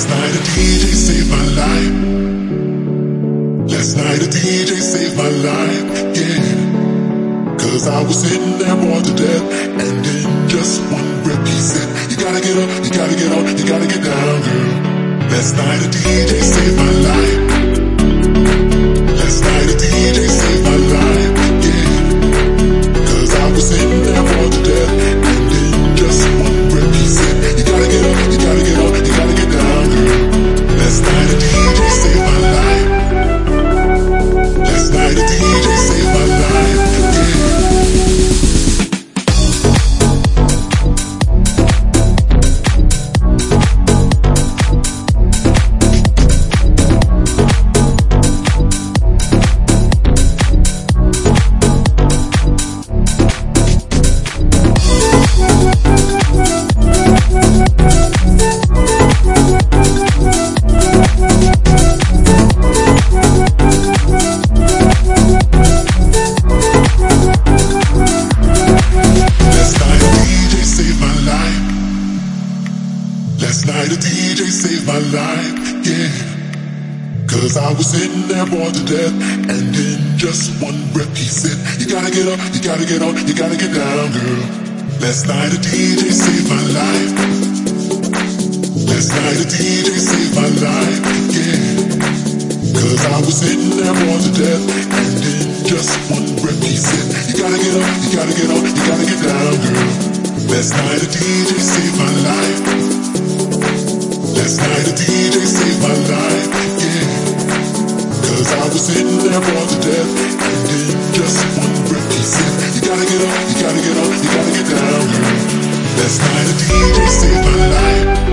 night a DJ saved my life. Last night a DJ saved my life, yeah. Cause I was sitting there bored to death, and in just one breath he said, you gotta get up, you gotta get on, you gotta get down, girl. Last night a DJ saved my life. Last night a DJ saved my life, yeah. Cause I was sitting there bored to death, and in just one breath he said, you gotta get up, you gotta get on, you gotta get down, girl. Last night a DJ saved my life. Last night a DJ saved my life, yeah. Last night a DJ saved my life, yeah. Cause I was sitting there bored to death, and in just one breath he said, you gotta get up, you gotta get on, you gotta get down, girl. Last night a DJ saved my life. Last night a DJ saved my life, yeah. Cause I was sitting there bored to death, and in just one breath he said, you gotta get up, you gotta get on, you gotta get down, girl. Last night a DJ saved my life. Last night a DJ saved my life, yeah. Cause I was sitting there bored to death, and in just one breath he said, you gotta get up, you gotta get on, you gotta get down, girl. Last night a DJ saved my life.